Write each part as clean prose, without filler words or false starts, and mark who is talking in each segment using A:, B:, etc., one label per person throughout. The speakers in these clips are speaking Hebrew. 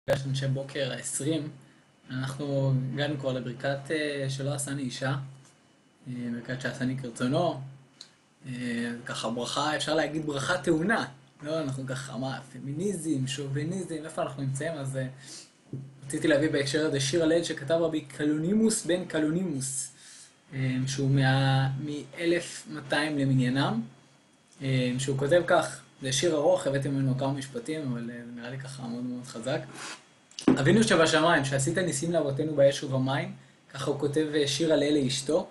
A: מפגש אנשי בוקר ה-20, אנחנו הגענו כבר לברכת שלא עשני אישה, ברכת שעשני כרצונו, ככה ברכה, אפשר להגיד ברכה טעונה, לא, אנחנו ככה, מה, פמיניזם, שוביניזם, איפה אנחנו נמצאים? אז רציתי להביא בהקשר הזה שיר הלל שכתב רבי קלונימוס בן קלונימוס, שהוא מ-1200 למניינם, שהוא כותב כך, זה שיר ארוך, הבאתי ממנו כמה משפטים, אבל זה נראה לי ככה מאוד מאוד חזק. אבינו שבשמיים, שעשית ניסים לאבותינו באש ובמים, ככה הוא כותב שיר הלל לאשתו.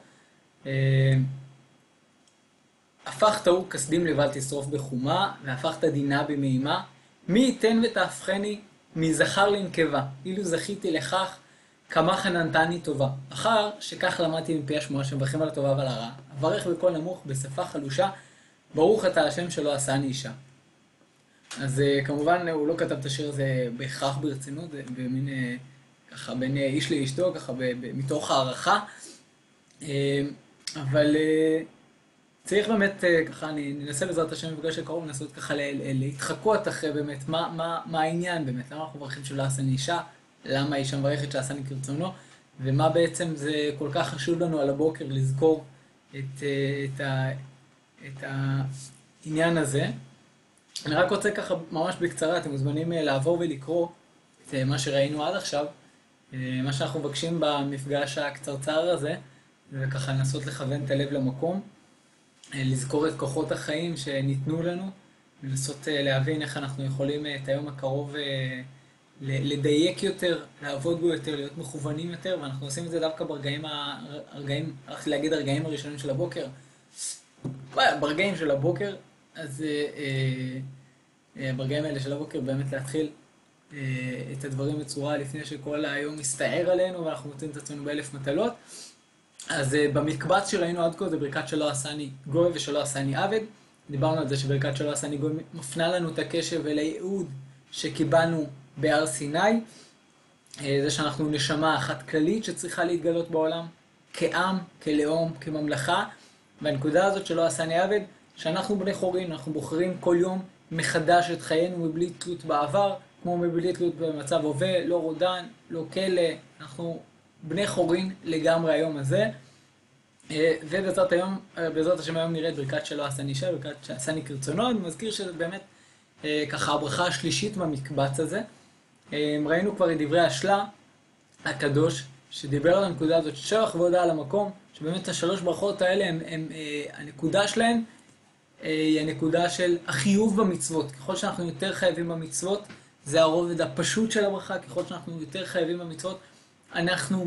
A: הפכת הוא כסדים לבל תשרוף בחומה, והפכת דינה במימה. מי ייתן ותהפכני מזכר לנקבה, אילו זכיתי לכך, כמה חננתני טובה. אחר שכך למדתי מפי השמועה שמברכים על הטובה ועל הרע, אברך בקול נמוך בשפה חלושה, ברוך אתה השם שלא עשני אישה. אז כמובן הוא לא כתב את השיר הזה בהכרח ברצינות, זה במין ככה בין איש לאשתו, ככה מתוך הערכה. אבל צריך באמת ככה, אני ננסה בעזרת השם במפגש הקרוב, לנסות ככה להתחקות אחרי באמת מה העניין באמת, למה אנחנו מברכים שלא עשני אישה, למה האישה מברכת שעשני כרצונו, ומה בעצם זה כל כך חשוב לנו על הבוקר לזכור את העניין הזה. אני רק רוצה ככה ממש בקצרה, אתם מוזמנים לעבור ולקרוא את מה שראינו עד עכשיו. מה שאנחנו מבקשים במפגש הקצרצר הזה, זה ככה לנסות לכוון את הלב למקום, לזכור את כוחות החיים שניתנו לנו, לנסות להבין איך אנחנו יכולים את היום הקרוב לדייק יותר, לעבוד בו יותר, להיות מכוונים יותר, ואנחנו עושים את זה דווקא הלכתי להגיד הרגעים הראשונים של הבוקר, ברגעים של הבוקר, אז ברגעים האלה של הבוקר באמת להתחיל את הדברים בצורה לפני שכל היום מסתער עלינו ואנחנו מוצאים את עצמנו באלף מטלות. אז במקבץ שראינו עד כה זה ברכת שלא עשני גוי ושלא עשני עבד. דיברנו על זה שברכת שלא עשני גוי מפנה לנו את הקשב אל הייעוד שקיבלנו בהר סיני. זה שאנחנו נשמה אחת כללית שצריכה להתגלות בעולם כעם, כלאום, כממלכה. והנקודה הזאת שלא עשני עבד, שאנחנו בני חורין, אנחנו בוחרים כל יום מחדש את חיינו מבלי תלות בעבר, כמו מבלי תלות במצב הווה, לא רודן, לא כלא, אנחנו בני חורין לגמרי היום הזה. ובעזרת השם היום נראה את ברכת שלא עשני אישה, ברכת שעשני כרצונו. אני מזכיר שזה באמת ככה הברכה השלישית במקבץ הזה. ראינו כבר את דברי השלה הקדוש, שדיבר על הנקודה הזאת שבח והודאה על המקום, שבאמת השלוש ברכות האלה הנקודה שלהן היא הנקודה של החיוב במצוות. ככל שאנחנו יותר חייבים במצוות, זה הרובד הפשוט של הברכה. ככל שאנחנו יותר חייבים במצוות, אנחנו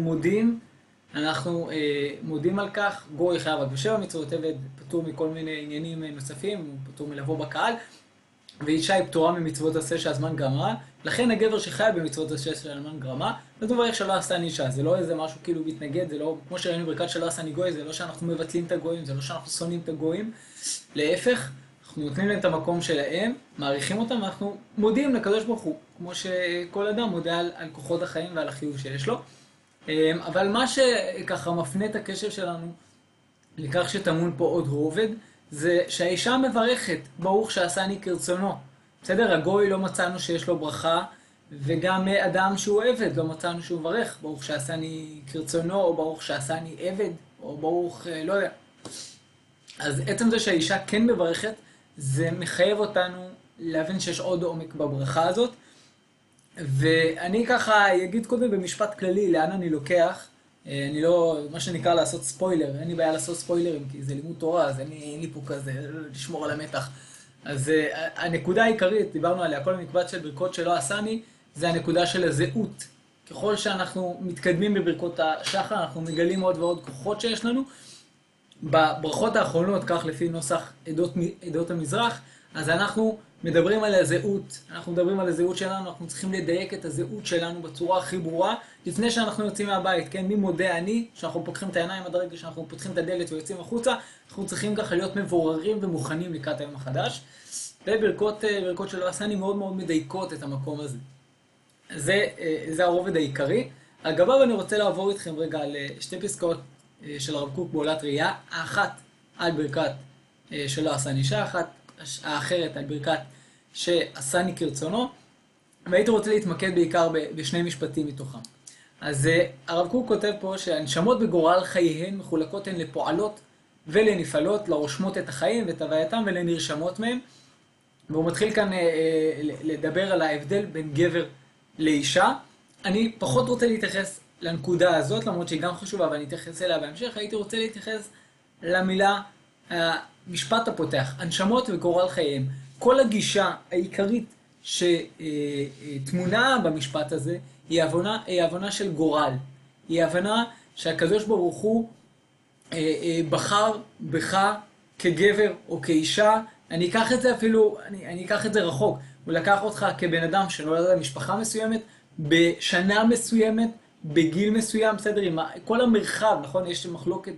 A: מודים על כך. גוי חייב רק בשבע מצוות, עבד פטור מכל מיני עניינים נוספים, הוא פטור מלבוא בקהל, ואישה היא פטורה ממצוות עשה שהזמן גרמה, לכן הגבר שחי במצוות עשה שהזמן גרמה, זה מברך שלא עשני אישה. זה לא איזה משהו כאילו מתנגד, זה לא, כמו שראינו ברכת שלא עשני גוי, זה לא שאנחנו מבטלים את הגויים, זה לא שאנחנו שונאים את הגויים, להפך, אנחנו נותנים להם את המקום שלהם, מעריכים אותם, ואנחנו מודים לקדוש ברוך הוא, כמו שכל אדם מודה על כוחות החיים ועל החיוב שיש לו. אבל מה שככה מפנה את הקשב שלנו לכך שטמון פה עוד רובד, זה שהאישה מברכת, ברוך שעשני כרצונו. בסדר, הגוי לא מצאנו שיש לו ברכה, וגם אדם שהוא עבד לא מצאנו שהוא מברך, ברוך שעשני כרצונו, או ברוך שעשני עבד, או ברוך לא יודע. אז עצם זה שהאישה כן מברכת, זה מחייב אותנו להבין שיש עוד עומק בברכה הזאת. ואני ככה אגיד קודם במשפט כללי לאן אני לוקח. אני לא, מה שנקרא לעשות ספוילר, אין לי בעיה לעשות ספוילרים, כי זה לימוד תורה, אז אין לי פה כזה לשמור על המתח. אז הנקודה העיקרית, דיברנו עליה, כל המקבץ של ברכות שלא עשני, זה הנקודה של הזהות. ככל שאנחנו מתקדמים בברכות השחר, אנחנו מגלים עוד ועוד כוחות שיש לנו. בברכות האחרונות, כך לפי נוסח עדות המזרח, אז אנחנו מדברים על הזהות. אנחנו מדברים על הזהות שלנו, אנחנו צריכים לדייק את הזהות שלנו בצורה הכי ברורה, לפני שאנחנו יוצאים מהבית, כן? מי מודה אני, שאנחנו פותחים את העיניים עד הרגע שאנחנו פותחים את הדלת ויוצאים החוצה, אנחנו צריכים ככה להיות מבוררים ומוכנים לקראת היום החדש. וברכות שלא עשני מאוד מאוד מדייקות את המקום הזה. זה הרובד העיקרי. על גביו אני רוצה לעבור איתכם רגע על שתי פסקאות של הרב קוק בעולת ראייה, האחת על ברכת שלא עשני אישה, האחרת על ברכת שעשני כרצונו, והייתי רוצה להתמקד בעיקר בשני משפטים מתוכם. אז הרב קוק כותב פה שהנשמות בגורל חייהן מחולקות הן לפועלות ולנפעלות, לרושמות את החיים ואת הווייתם ולנרשמות מהם. והוא מתחיל כאן לדבר על ההבדל בין גבר לאישה. אני פחות רוצה להתייחס לנקודה הזאת, למרות שהיא גם חשובה, אבל אני אתייחס אליה בהמשך. הייתי רוצה להתייחס למילה, המשפט הפותח, הנשמות וגורל חייהם. כל הגישה העיקרית שתמונה במשפט הזה היא הבנה של גורל. היא הבנה שהקדוש ברוך הוא בחר בך כגבר או כאישה. אני אקח את זה אפילו, אני אקח את זה רחוק. הוא לקח אותך כבן אדם שנולד למשפחה מסוימת, בשנה מסוימת, בגיל מסוים, בסדר, עם כל המרחב, נכון? יש מחלוקת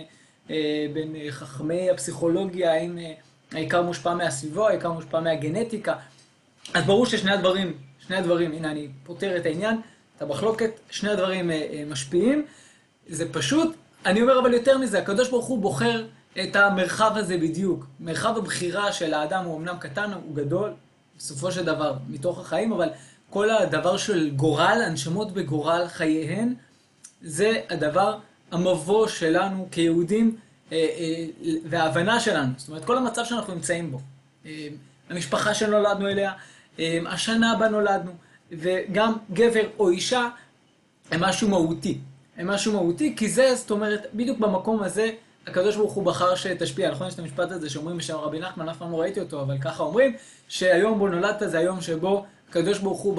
A: בין חכמי הפסיכולוגיה, האם העיקר מושפע מהסביבה, העיקר מושפע מהגנטיקה. אז ברור ששני הדברים, הנה אני פותר את העניין, את המחלוקת, שני הדברים משפיעים. זה פשוט, אני אומר אבל יותר מזה, הקדוש ברוך הוא בוחר את המרחב הזה בדיוק. מרחב הבחירה של האדם הוא אמנם קטן, הוא גדול, בסופו של דבר, מתוך החיים, אבל כל הדבר של גורל, הנשמות בגורל חייהן, זה הדבר המבוא שלנו כיהודים וההבנה שלנו. זאת אומרת, כל המצב שאנחנו נמצאים בו. המשפחה שנולדנו אליה, השנה בה נולדנו, וגם גבר או אישה הם משהו מהותי. הם משהו מהותי, כי זה, זאת אומרת, בדיוק במקום הזה, הקדוש ברוך הוא בחר שתשפיע. נכון, יש את המשפט הזה שאומרים בשם רבי נחמן, אף פעם לא ראיתי אותו, אבל ככה אומרים, שהיום בו נולדת זה היום שבו הקדוש ברוך הוא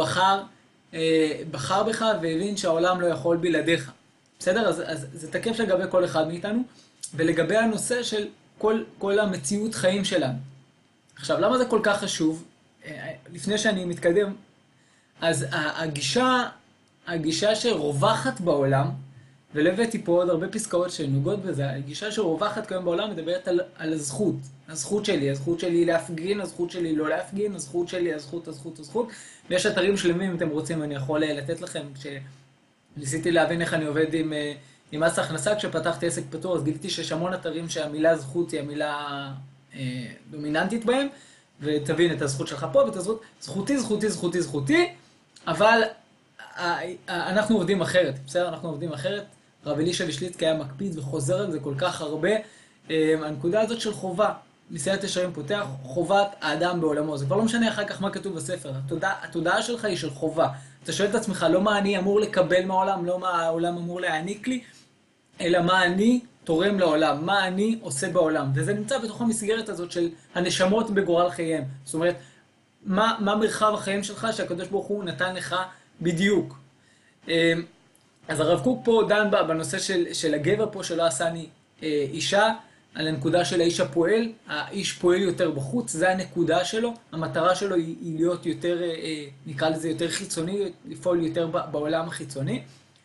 A: בחר בך והבין שהעולם לא יכול בלעדיך. בסדר? אז זה תקף לגבי כל אחד מאיתנו, ולגבי הנושא של כל המציאות חיים שלנו. עכשיו, למה זה כל כך חשוב? לפני שאני מתקדם, אז הגישה שרווחת בעולם, ולא הבאתי פה עוד הרבה פסקאות שנוגעות בזה, הגישה שרווחת כיום בעולם מדברת על הזכות. הזכות שלי להפגין, הזכות שלי לא להפגין, הזכות שלי, הזכות. ויש אתרים שלמים, אם אתם רוצים, אני יכול לתת לכם, כשניסיתי להבין איך אני עובד עם מס הכנסה, כשפתחתי עסק פתור, אז גיליתי שיש המון אתרים שהמילה זכות היא המילה דומיננטית בהם, ותבין את הזכות שלך פה ואת הזכות, זכותי, אבל אנחנו עובדים אחרת, בסדר? אנחנו עובדים אחרת. רב אלישע וישליצקי היה מקפיד וחוזר על זה כל כך הרבה. הנקודה הזאת של חובה, מסילת ישרים פותח, חובת האדם בעולמו. זה כבר לא משנה אחר כך מה כתוב בספר. התודעה שלך היא של חובה. אתה שואל את עצמך, לא מה אני אמור לקבל מהעולם, לא מה העולם אמור להעניק לי, אלא מה אני תורם לעולם, מה אני עושה בעולם. וזה נמצא בתוך המסגרת הזאת של הנשמות בגורל חייהם. זאת אומרת, מה מרחב החיים שלך שהקדוש ברוך הוא נתן לך בדיוק. אז הרב קוק פה דן בנושא של הגבר פה שלא עשני אישה, על הנקודה של האיש הפועל. האיש פועל יותר בחוץ, זה הנקודה שלו. המטרה שלו היא להיות יותר, נקרא לזה יותר חיצוני, לפעול יותר בעולם החיצוני.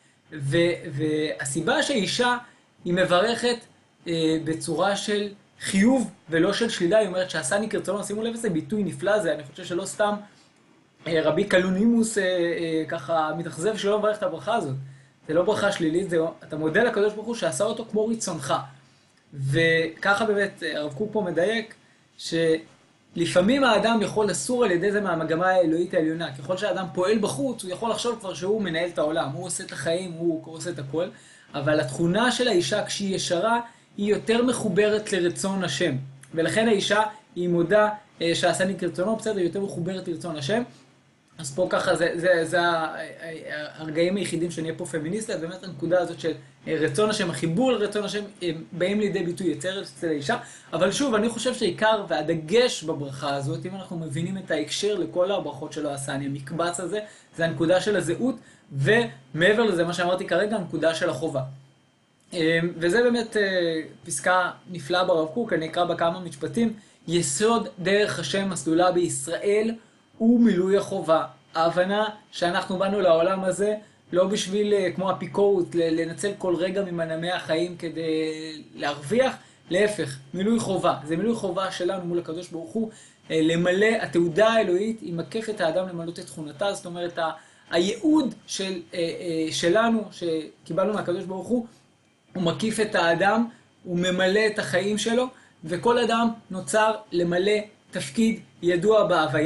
A: והסיבה שהאישה היא מברכת בצורה של חיוב ולא של שלילה, היא אומרת שעשני כרצונו, שימו לב איזה ביטוי נפלא זה, אני חושב שלא סתם רבי קלונימוס ככה מתאכזב שלא מברך את הברכה הזאת. זה לא ברכה שלילית, אתה מודה לקדוש ברוך הוא שעשה אותו כמו רצונך. וככה באמת הרב קוק פה מדייק שלפעמים האדם יכול לסור על ידי זה מהמגמה האלוהית העליונה. ככל שהאדם פועל בחוץ, הוא יכול לחשוב כבר שהוא מנהל את העולם, הוא עושה את החיים, הוא עושה את הכל. אבל התכונה של האישה כשהיא ישרה, היא יותר מחוברת לרצון השם. ולכן האישה היא מודה שעשני כרצונו, בסדר, היא יותר מחוברת לרצון השם. אז פה ככה, זה הרגעים היחידים שנהיה פה פמיניסטית, באמת הנקודה הזאת של רצון השם, החיבור לרצון השם, באים לידי ביטוי יצר אצל האישה. אבל שוב, אני חושב שהעיקר והדגש בברכה הזאת, אם אנחנו מבינים את ההקשר לכל הברכות שלו עשני, המקבץ הזה, זה הנקודה של הזהות, ומעבר לזה, מה שאמרתי כרגע, הנקודה של החובה. וזה באמת פסקה נפלאה ברב קוק, אני אקרא בה כמה משפטים. יסוד דרך השם מסלולה בישראל הוא מילוי החובה. ההבנה שאנחנו באנו לעולם הזה לא בשביל, כמו אפיקורות, לנצל כל רגע ממנעמי החיים כדי להרוויח, להפך, מילוי חובה. זה מילוי חובה שלנו מול הקדוש ברוך הוא, למלא, התעודה האלוהית היא מקפת האדם למלא את תכונתה, זאת אומרת, הייעוד שלנו, שקיבלנו מהקדוש ברוך הוא מקיף את האדם, הוא ממלא את החיים שלו, וכל אדם נוצר למלא תפקיד ידוע בהוויה,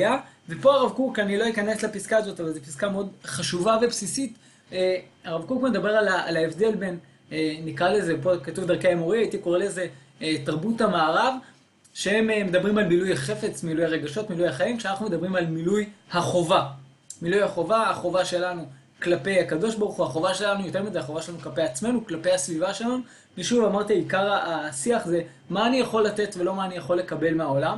A: ופה הרב קוק, אני לא אכנס לפסקה הזאת, אבל זו פסקה מאוד חשובה ובסיסית. הרב קוק מדבר על ההבדל בין, נקרא לזה, פה כתוב דרכי האמורי, הייתי קורא לזה תרבות המערב, שהם מדברים על מילוי החפץ, מילוי הרגשות, מילוי החיים, כשאנחנו מדברים על מילוי החובה. מילוי החובה, החובה שלנו כלפי הקדוש ברוך הוא, החובה שלנו, יותר מדי, החובה שלנו כלפי עצמנו, כלפי הסביבה שלנו. ושוב, אמרתי, עיקר השיח זה מה אני יכול לתת ולא מה אני יכול לקבל מהעולם.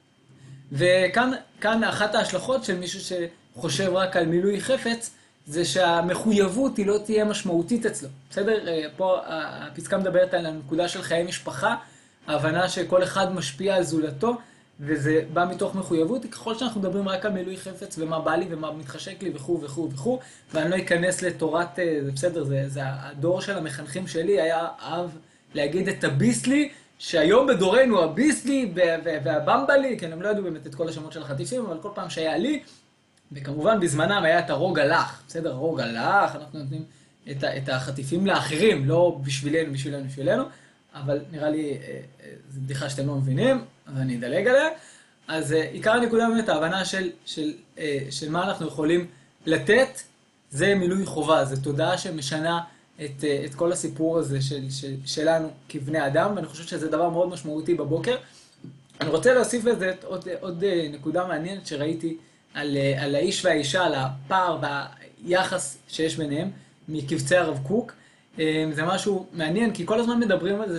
A: וכאן אחת ההשלכות של מישהו שחושב רק על מילוי חפץ, זה שהמחויבות היא לא תהיה משמעותית אצלו. בסדר? פה הפסקה מדברת על הנקודה של חיי משפחה, ההבנה שכל אחד משפיע על זולתו, וזה בא מתוך מחויבות, ככל שאנחנו מדברים רק על מילוי חפץ ומה בא לי ומה מתחשק לי וכו' וכו' וכו', ואני לא אכנס לתורת, זה בסדר, זה הדור של המחנכים שלי היה אהב להגיד את הביסלי, שהיום בדורנו הביסלי והבמבלי, כן, הם לא ידעו באמת את כל השמות של החטיפים, אבל כל פעם שהיה לי, וכמובן בזמנם היה את הרוג הלך, בסדר, הרוג הלך, אנחנו נותנים את החטיפים לאחרים, לא בשבילנו, אבל נראה לי, זו בדיחה שאתם לא מבינים, אז אני אדלג עליה. אז עיקר הנקודה באמת, ההבנה של מה אנחנו יכולים לתת, זה מילוי חובה, זה תודעה שמשנה את כל הסיפור הזה שלנו כבני אדם, ואני חושב שזה דבר מאוד משמעותי בבוקר. אני רוצה להוסיף לזה עוד נקודה מעניינת שראיתי על האיש והאישה, על הפער והיחס שיש ביניהם מקבצי הרב קוק. זה משהו מעניין, כי כל הזמן מדברים על זה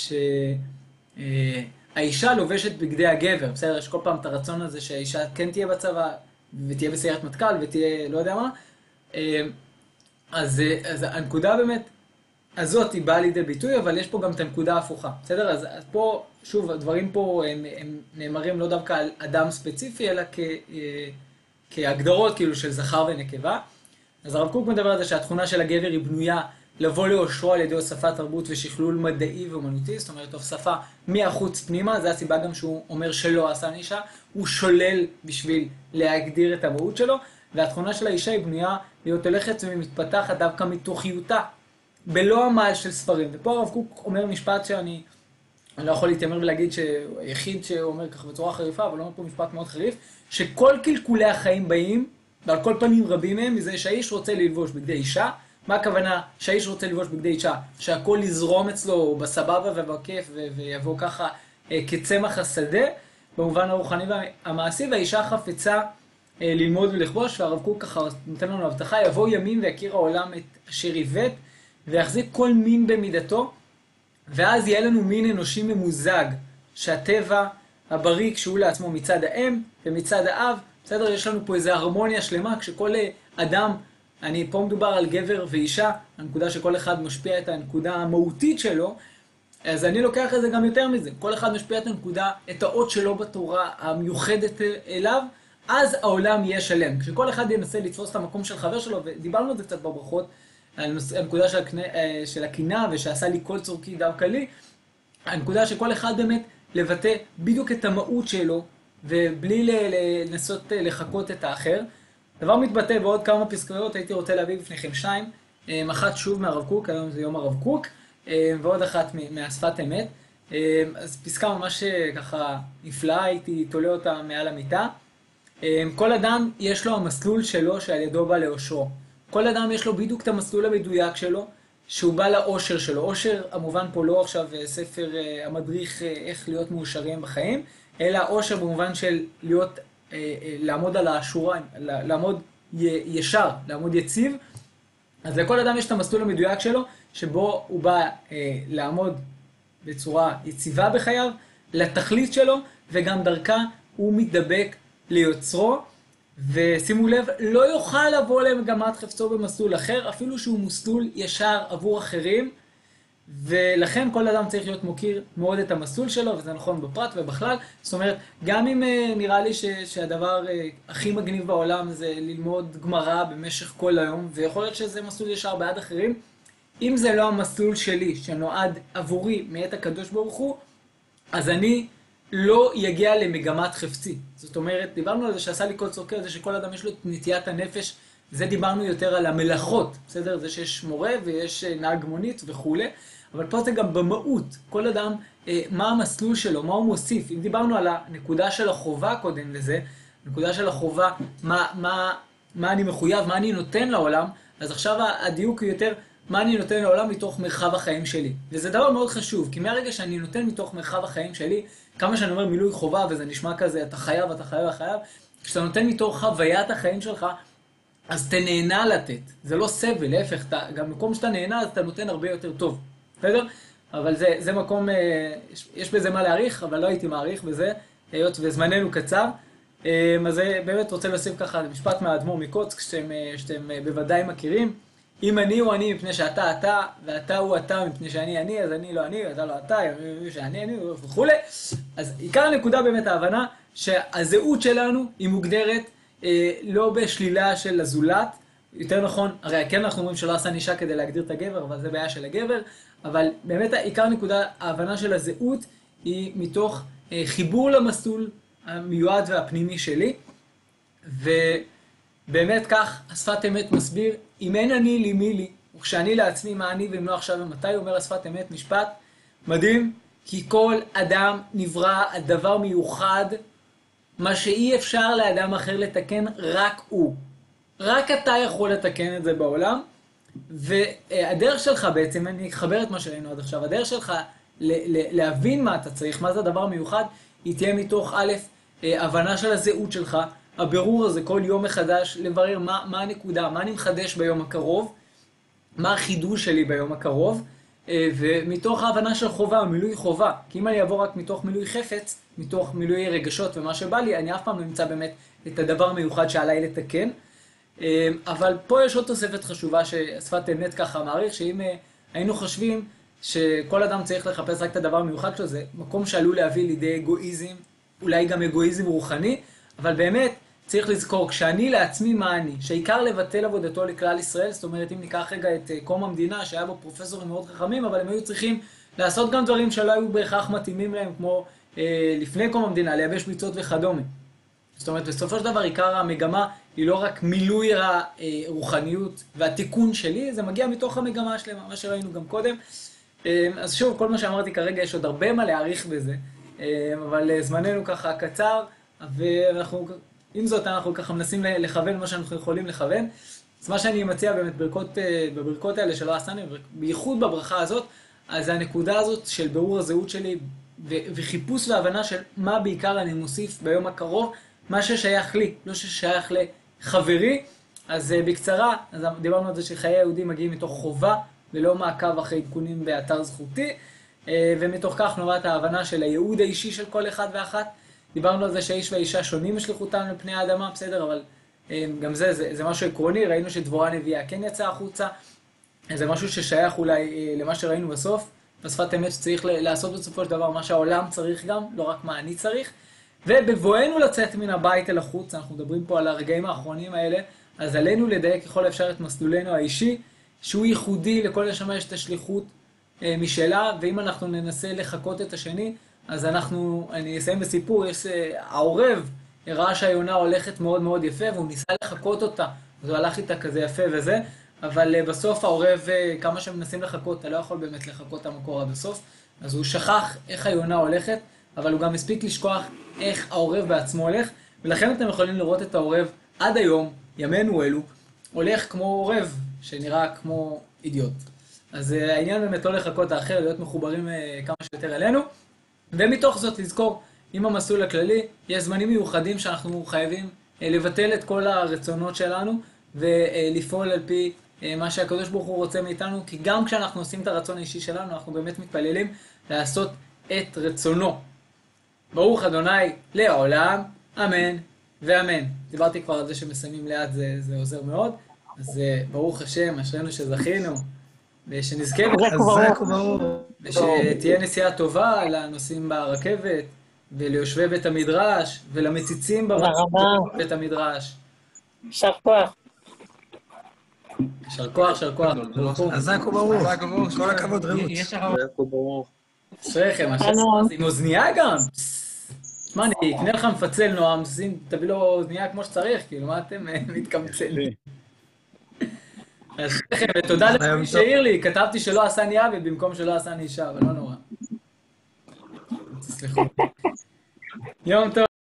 A: שהאישה לובשת בגדי הגבר. בסדר, יש כל פעם את הרצון הזה שהאישה כן תהיה בצבא, ותהיה בסיירת מטכ"ל, ותהיה לא יודע מה. אז הנקודה באמת הזאת היא באה לידי ביטוי, אבל יש פה גם את הנקודה ההפוכה. בסדר? אז פה, שוב, הדברים פה הם נאמרים לא דווקא על אדם ספציפי, אלא כהגדרות כאילו של זכר ונקבה. אז הרב קוק מדבר על זה שהתכונה של הגבר היא בנויה לבוא לאושרו על ידי הוספת תרבות ושכלול מדעי ואומנותי, זאת אומרת, הוספה מהחוץ פנימה, זה הסיבה גם שהוא אומר שלא עשה אישה, הוא שולל בשביל להגדיר את המהות שלו, והתכונה של האישה היא בנויה להיות הולכת ומתפתחת דווקא מתוכיותה, בלא עמל של ספרים. ופה הרב קוק אומר משפט שאני לא יכול להתיימר ולהגיד שהיחיד שאומר ככה בצורה חריפה, אבל הוא אומר פה משפט מאוד חריף, שכל קלקולי החיים באים, ועל כל פנים רבים מהם, מזה שהאיש רוצה ללבוש בגדי אישה. מה הכוונה שהאיש רוצה ללבוש בגדי אישה? שהכל יזרום אצלו בסבבה ובכיף ויבוא ככה כצמח השדה, במובן הרוחני והמעשי, והאישה חפצה ללמוד ולכבוש, והרב קוק ככה נותן לנו הבטחה, יבוא ימים ויכיר העולם את אשר עיוות, ויחזיק כל מין במידתו, ואז יהיה לנו מין אנושי ממוזג, שהטבע הבריא כשהוא לעצמו מצד האם ומצד האב, בסדר, יש לנו פה איזו הרמוניה שלמה, כשכל אדם, פה מדובר על גבר ואישה, הנקודה שכל אחד משפיע את הנקודה המהותית שלו, אז אני לוקח את זה גם יותר מזה, כל אחד משפיע את הנקודה, את האות שלו בתורה המיוחדת אליו, אז העולם יהיה שלם. כשכל אחד ינסה לתפוס את המקום של חבר שלו, ודיברנו על זה קצת בברכות, הנקודה של הקנאה ושעשה לי כל צורכי דווקא לי, הנקודה שכל אחד באמת לבטא בדיוק את המהות שלו, ובלי לנסות לחכות את האחר. דבר מתבטא בעוד כמה פסקאות, הייתי רוצה להביא בפניכם שתיים, אחת שוב מהרב קוק, היום זה יום הרב קוק, ועוד אחת מהשפת אמת. אז פסקה ממש ככה נפלאה, הייתי תולה אותה מעל המיטה. כל אדם יש לו המסלול שלו שעל ידו בא לאושרו. כל אדם יש לו בדיוק את המסלול המדויק שלו, שהוא בא לאושר שלו. אושר, המובן פה לא עכשיו ספר המדריך איך להיות מאושרים בחיים, אלא אושר במובן של להיות, לעמוד על השורה, לעמוד ישר, לעמוד יציב. אז לכל אדם יש את המסלול המדויק שלו, שבו הוא בא לעמוד בצורה יציבה בחייו, לתכלית שלו, וגם דרכה הוא מתדבק ליוצרו, ושימו לב, לא יוכל לבוא למגמת חפצו במסלול אחר, אפילו שהוא מסלול ישר עבור אחרים, ולכן כל אדם צריך להיות מוקיר מאוד את המסלול שלו, וזה נכון בפרט ובכלל. זאת אומרת, גם אם נראה לי שהדבר הכי מגניב בעולם זה ללמוד גמרא במשך כל היום, ויכול להיות שזה מסלול ישר בעד אחרים, אם זה לא המסלול שלי שנועד עבורי מאת הקדוש ברוך הוא, אז אני לא יגיע למגמת חפצי. זאת אומרת, דיברנו על זה שעשה לי כל צורכי, זה שכל אדם יש לו את נטיית הנפש, זה דיברנו יותר על המלאכות, בסדר? זה שיש מורה ויש נהג מונית וכו'. אבל פה זה גם במהות, כל אדם, מה המסלול שלו, מה הוא מוסיף. אם דיברנו על הנקודה של החובה קודם לזה, הנקודה של החובה, מה אני מחויב, מה אני נותן לעולם, אז עכשיו הדיוק הוא יותר מה אני נותן לעולם מתוך מרחב החיים שלי. וזה דבר מאוד חשוב, כי מהרגע שאני נותן מתוך מרחב החיים שלי, כמה שאני אומר מילוי חובה, וזה נשמע כזה, אתה חייב, אתה חייב, אתה חייב, כשאתה נותן מתוך חוויית החיים שלך, אז אתה נהנה לתת. זה לא סבל, להפך, גם מקום שאתה נהנה, אז אתה נותן הרבה יותר טוב. בסדר? אבל זה מקום, יש בזה מה להעריך, אבל לא הייתי מעריך בזה, היות וזמננו קצר. אז באמת רוצה להוסיף ככה משפט מהאדמו"ר מקוצק, שאתם בוודאי מכירים. אם אני הוא אני מפני שאתה אתה, ואתה הוא אתה מפני שאני אני, אז אני לא אני, אתה לא אתה, שאני אני וכו'. אז עיקר הנקודה באמת ההבנה שהזהות שלנו היא מוגדרת לא בשלילה של הזולת, יותר נכון, הרי כן אנחנו אומרים שלא עשה נישה כדי להגדיר את הגבר, אבל זה בעיה של הגבר, אבל באמת עיקר נקודה, ההבנה של הזהות היא מתוך חיבור למסלול המיועד והפנימי שלי, ובאמת כך השפת אמת מסביר, אם אין אני לי מי לי, וכשאני לעצמי מה אני ואם לא עכשיו ומתי, אומר השפת אמת משפט מדהים, כי כל אדם נברא על דבר מיוחד, מה שאי אפשר לאדם אחר לתקן, רק הוא. רק אתה יכול לתקן את זה בעולם, והדרך שלך בעצם, אני אחבר את מה שראינו עד עכשיו, הדרך שלך להבין מה אתה צריך, מה זה הדבר המיוחד, היא תהיה מתוך א', הבנה של הזהות שלך, הבירור הזה כל יום מחדש, לברר מה הנקודה, מה אני מחדש ביום הקרוב, מה החידוש שלי ביום הקרוב, ומתוך ההבנה של חובה, מילוי חובה, כי אם אני אעבור רק מתוך מילוי חפץ, מתוך מילוי רגשות ומה שבא לי, אני אף פעם לא נמצא באמת את הדבר המיוחד שעליי לתקן. אבל פה יש עוד תוספת חשובה ששפת אמת ככה מעריך, שאם היינו חושבים שכל אדם צריך לחפש רק את הדבר המיוחד שלו, זה מקום שעלול להביא לידי אגואיזם, אולי גם אגואיזם רוחני, אבל באמת צריך לזכור, כשאני לעצמי מה אני, שעיקר לבטל עבודתו לכלל ישראל, זאת אומרת אם ניקח רגע את קום המדינה, שהיה בו פרופסורים מאוד חכמים, אבל הם היו צריכים לעשות גם דברים שלא היו בהכרח מתאימים להם, כמו לפני קום המדינה, לייבש ביצות וכדומה. זאת אומרת, בסופו של דבר עיקר המגמה היא לא רק מילוי הרוחניות והתיקון שלי, זה מגיע מתוך המגמה שלהם, מה שראינו גם קודם. אז שוב, כל מה שאמרתי כרגע, יש עוד הרבה מה להעריך בזה, אבל זמננו ככה קצר, ואנחנו, עם זאת, אנחנו ככה מנסים לכוון מה שאנחנו יכולים לכוון. אז מה שאני מציע באמת בברכות האלה שלא עשינו, בייחוד בברכה הזאת, אז זה הנקודה הזאת של בירור הזהות שלי, וחיפוש והבנה של מה בעיקר אני מוסיף ביום הקרוב, מה ששייך לי, לא ששייך לחברי. אז בקצרה, אז דיברנו על זה שחיי היהודים מגיעים מתוך חובה, ולא מעקב אחרי עדכונים באתר זכותי, ומתוך כך נובעת ההבנה של הייעוד האישי של כל אחד ואחת. דיברנו על זה שהאיש והאישה שונים בשליחותם לפני האדמה, בסדר, אבל גם זה משהו עקרוני, ראינו שדבורה הנביאה כן יצאה החוצה, זה משהו ששייך אולי למה שראינו בסוף, בשפת אמת שצריך לעשות בסופו של דבר מה שהעולם צריך גם, לא רק מה אני צריך. ובבואנו לצאת מן הבית אל החוץ, אנחנו מדברים פה על הרגעים האחרונים האלה, אז עלינו לדייק ככל האפשר את מסלולנו האישי, שהוא ייחודי לכל נשמה יש את השליחות משלה, ואם אנחנו ננסה לחקות את השני, אז אני אסיים בסיפור, העורב הראה שהיונה הולכת מאוד מאוד יפה, והוא ניסה לחקות אותה, אז הוא הלך איתה כזה יפה וזה, אבל בסוף העורב, כמה שמנסים לחקות, אתה לא יכול באמת לחקות את המקור עד הסוף, אז הוא שכח איך היונה הולכת, אבל הוא גם הספיק לשכוח איך העורב בעצמו הולך, ולכן אתם יכולים לראות את העורב עד היום, ימינו אלו, הולך כמו עורב, שנראה כמו אידיוט. אז העניין באמת לא לחכות האחר, להיות מחוברים כמה שיותר אלינו, ומתוך זאת לזכור, עם המסלול הכללי, יש זמנים מיוחדים שאנחנו חייבים לבטל את כל הרצונות שלנו, ולפעול על פי מה שהקדוש ברוך הוא רוצה מאיתנו, כי גם כשאנחנו עושים את הרצון האישי שלנו, אנחנו באמת מתפללים לעשות את רצונו. ברוך אדוני לעולם, אמן ואמן. דיברתי כבר על זה שמסיימים לאט, זה עוזר מאוד. אז ברוך השם, אשרינו שזכינו, ושנזכה ושתהיה נסיעה טובה לנוסעים ברכבת, וליושבי בית המדרש, ולמציצים בבית המדרש.
B: יישר כוח.
A: יישר כוח, יישר כוח.
C: חזק וברוך. כל הכבוד רעות.
D: חזק וברוך.
A: אשריכם, עם אוזנייה גם. מה, אני אקנה לך מפצל נועם, תביא לו אוזנייה כמו שצריך, כאילו, מה אתם מתקמצלים? אשריכם, ותודה למי שהעיר לי, כתבתי שלא עשה נייה, ובמקום שלא עשה נישה, אבל לא נורא. תסלחו. יום טוב.